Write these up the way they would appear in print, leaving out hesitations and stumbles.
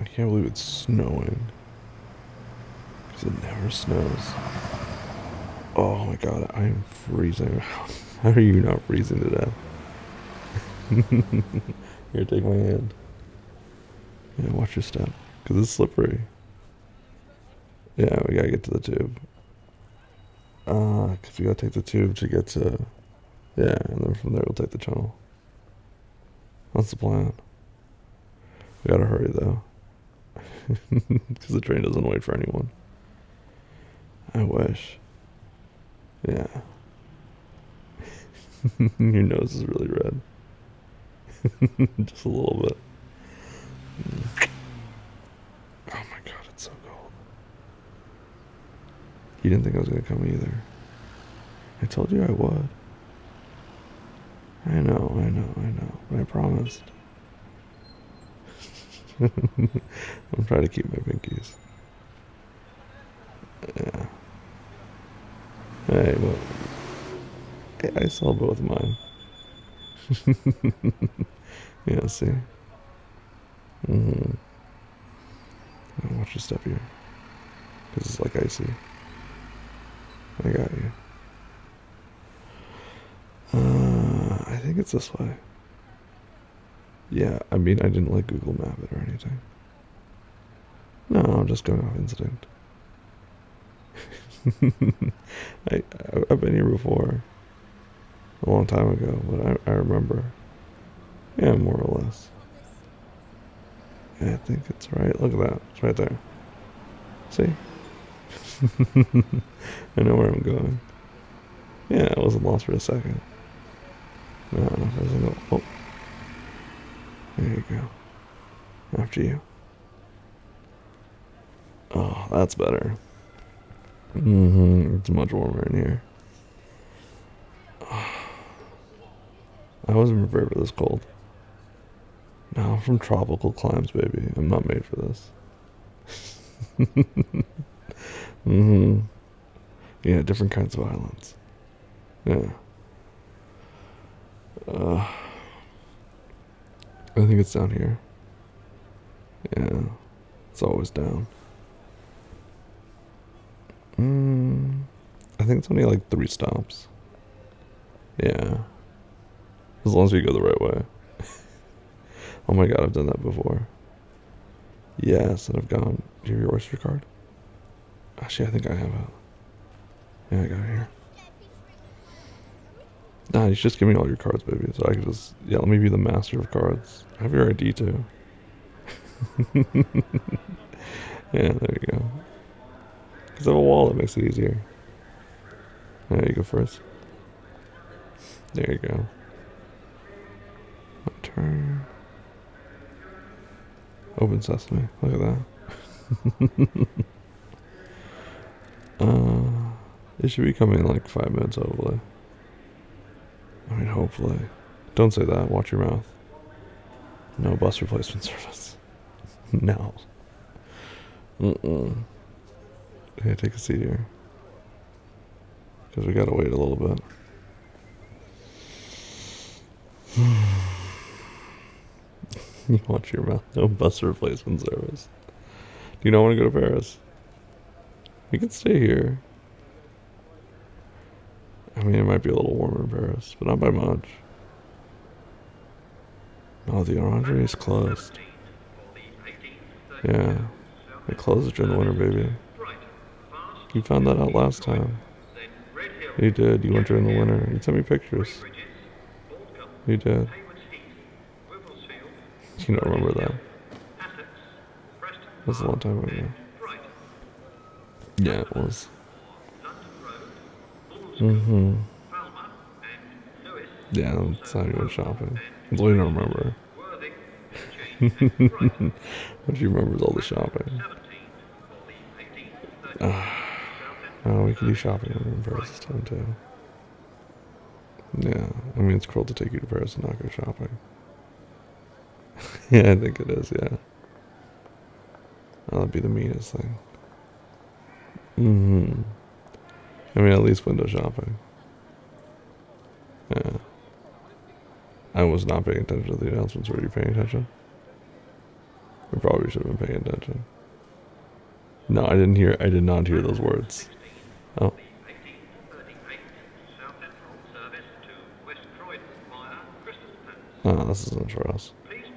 I can't believe it's snowing. Because it never snows. Oh my god, I am freezing. How are you not freezing to death? Here, take my hand. Yeah, watch your step. Because it's slippery. Yeah, we gotta get to the tube. Because we gotta take the tube to get to... Yeah, and then from there we'll take the tunnel. That's the plan. We gotta hurry though. Because the train doesn't wait for anyone. I wish. Yeah. Your nose is really red. Just a little bit. Oh my god, it's so cold. You didn't think I was gonna come either. I told you I would. I know. But I promised. I'm trying to keep my pinkies. Yeah. Hey, well, I saw both mine. Yeah, see? Mm-hmm. Watch your step here. Because it's like icy. I got you. I think it's this way. Yeah, I mean, I didn't like Google Map it or anything. No, I'm just going off instinct. I've been here before. A long time ago, but I remember. Yeah, more or less. Yeah, I think it's right. Look at that. It's right there. See? I know where I'm going. Yeah, I wasn't lost for a second. No, I was gonna, oh, there you go. After you. Oh, that's better. It's much warmer in here. I wasn't prepared for this cold. No, I'm from tropical climes, baby. I'm not made for this. mm-hmm. Yeah, different kinds of islands. Yeah. I think it's down here. Yeah. It's always down. I think it's only like 3 stops. Yeah. As long as we go the right way. Oh my god, I've done that before. Yes, and I've gone. Do you have your Oyster card? Actually, I think I have it. Yeah, I got it here. Nah, you should just give me all your cards, baby. So I can just... Yeah, let me be the master of cards. I have your ID, too. Yeah, there you go. Because I have a wallet, makes it easier. There you go first. There you go. My turn. Open sesame. Look at that. It should be coming in like 5 minutes, hopefully. I mean, hopefully. Don't say that. Watch your mouth. No bus replacement service. No. Hey, take a seat here. Because we gotta wait a little bit. You watch your mouth. No bus replacement service. Do you not want to go to Paris? You can stay here. I mean, it might be a little warmer in Paris, but not by much. No, the Orangery is closed. Yeah. It closes during the winter, baby. You found that out last time. You did. You went during the winter. You sent me pictures. You did. You don't remember that. That was a long time ago. Yeah, it was. Yeah, that's how you went shopping. That's all you don't remember. What you remember is all the shopping. Oh, we can do shopping in Paris this time too. Yeah, I mean it's cruel to take you to Paris and not go shopping. Yeah, I think it is. Yeah, that'd be the meanest thing. I mean, at least window shopping. Yeah. I was not paying attention to the announcements. Were you paying attention? We probably should have been paying attention. No, I didn't hear. I did not hear those words. Oh. Oh, this isn't for us.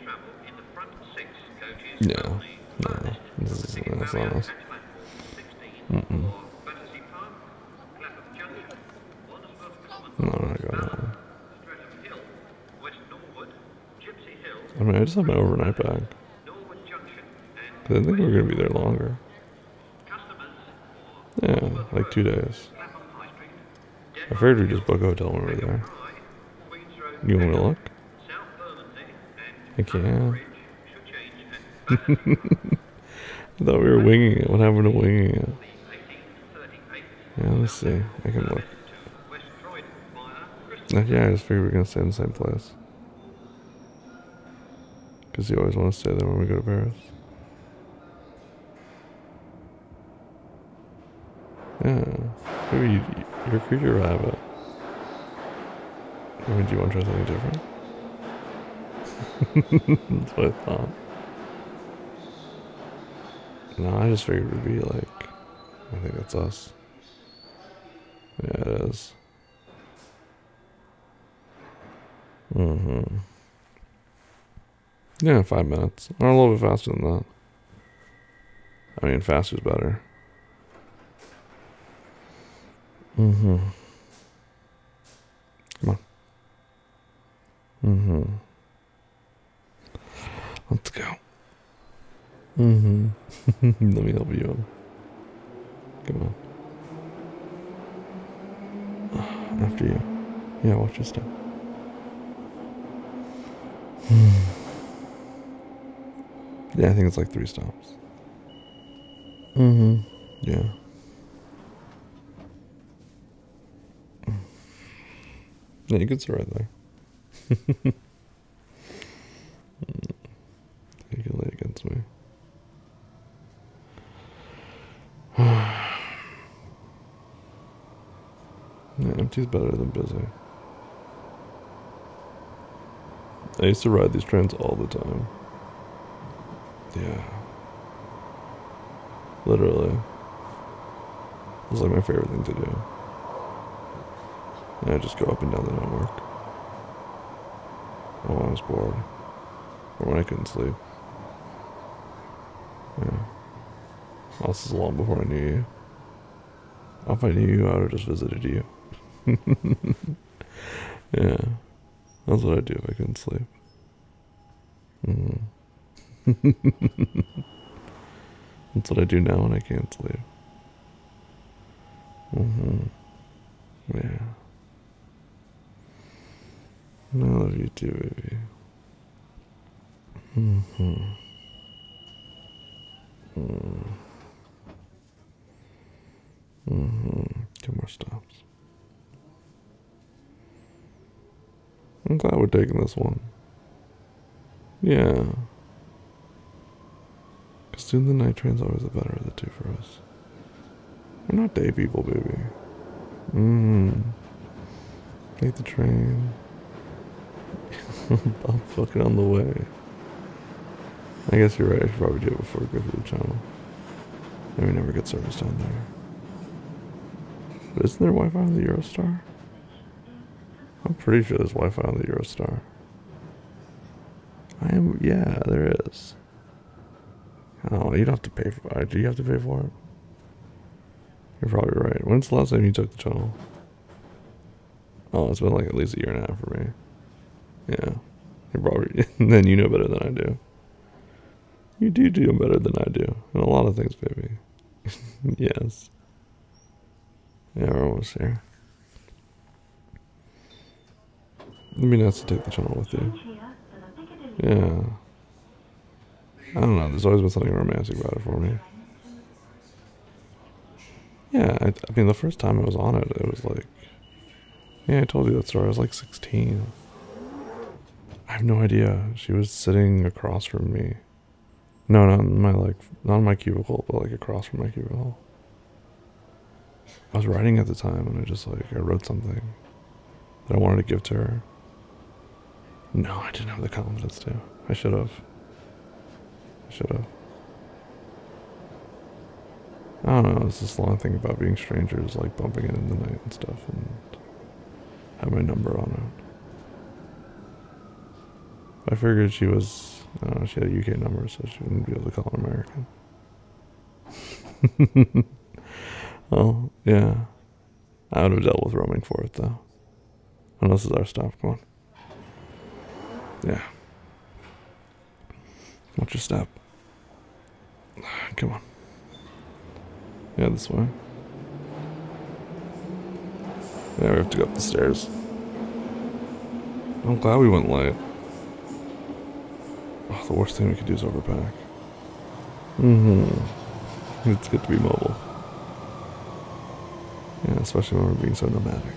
Yeah. No, that's not us. Mm-mm. No, I'm not going that way. I mean, I just have my overnight bag. I didn't think we were going to be there longer. Yeah, like 2 days. I figured we'd just book a hotel when we were there. You want me to look? I can. I thought we were winging it. What happened to winging it? Yeah, let's see. I can look. Yeah, I just figured we were going to stay in the same place. Because you always want to stay there when we go to Paris. Yeah. Maybe you're a creature of habit. I mean, do you want to try something different? That's what I thought. No, I just figured it would be like... I think that's us. Yeah, it is. Mm-hmm. Yeah, 5 minutes. Or a little bit faster than that. I mean, faster's better. Mm-hmm. Come on. Mm-hmm. Let's go. Mm-hmm. Let me help you. Come on. After you. Yeah, watch your step. Yeah, I think it's like 3 stops. Mm-hmm. Yeah. Yeah, you could sit right there. You can lay against me. Yeah, empty's better than busy. I used to ride these trains all the time. Yeah. Literally. It was like my favorite thing to do. And I just go up and down the network. Or when I was bored. Or when I couldn't sleep. Yeah. Well, this is long before I knew you. If I knew you, I would have just visited you. Yeah. That's what I'd do if I couldn't sleep. That's what I do now when I can't sleep. Yeah. I love you too, baby. Two more stops. I'm glad we're taking this one. Yeah. Because doing the night train's always the better of the two for us. We're not day people, baby. Take the train. I'll fucking on the way. I guess you're right. I should probably do it before we go through the channel. Maybe never get service down there. But isn't there Wi-Fi on the Eurostar? I'm pretty sure there's Wi-Fi on the Eurostar. Yeah, there is. Oh, you don't have to pay for it. Do you have to pay for it? You're probably right. When's the last time you took the channel? Oh, it's been like at least a year and a half for me. Yeah. You're probably, then you know better than I do. You do better than I do. In a lot of things, baby. Yes. Yeah, we're almost here. It'd be nice to take the channel with you. Yeah. I don't know, there's always been something romantic about it for me. Yeah, I mean, the first time I was on it, it was like... Yeah, I told you that story. I was like 16. I have no idea. She was sitting across from me. No, not in my cubicle, but like across from my cubicle. I was writing at the time, and I wrote something that I wanted to give to her. No, I didn't have the confidence to. I should have. should have. I don't know, it's this long thing about being strangers, like bumping it in the night and stuff, and have my number on it. I figured she was, I don't know, she had a UK number, so she wouldn't be able to call American. Oh, yeah. I would have dealt with roaming for it, though. And this is our stop. Come on. Yeah. Watch your step. Come on. Yeah, this way. Yeah, we have to go up the stairs. I'm glad we went light. Oh, the worst thing we could do is overpack. It's good to be mobile. Yeah, especially when we're being so nomadic.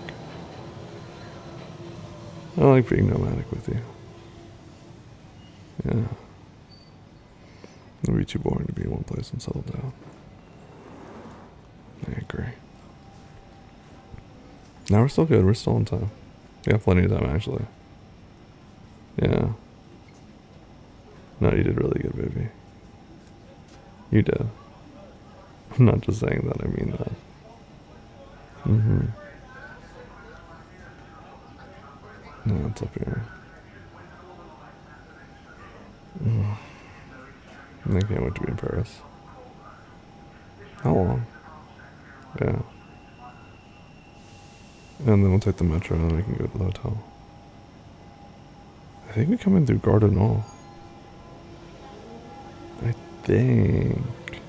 I like being nomadic with you. Yeah. It'd be too boring to be in one place and settle down. I agree. Now we're still good. We're still on time. We got plenty of time, actually. Yeah. No, you did really good, baby. You did. I'm not just saying that, I mean that. No, it's up here. I can't wait to be in Paris. How long? Yeah. And then we'll take the metro and then we can go to the hotel. I think we come in through Gardinal. I think.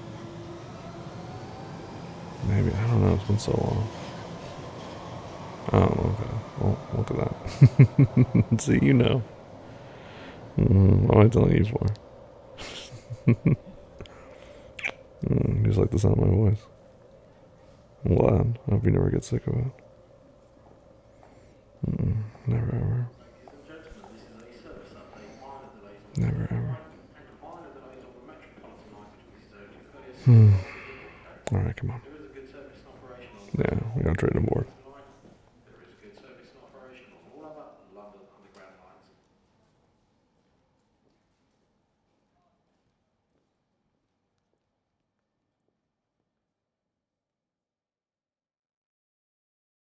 Maybe, I don't know, it's been so long. Oh, okay. Well, look at that. See, you know. What am I telling you for? You just like the sound of my voice. I'm glad. I hope you never get sick of it. Never ever. Never ever. Alright, come on. Yeah, we gotta trade him board.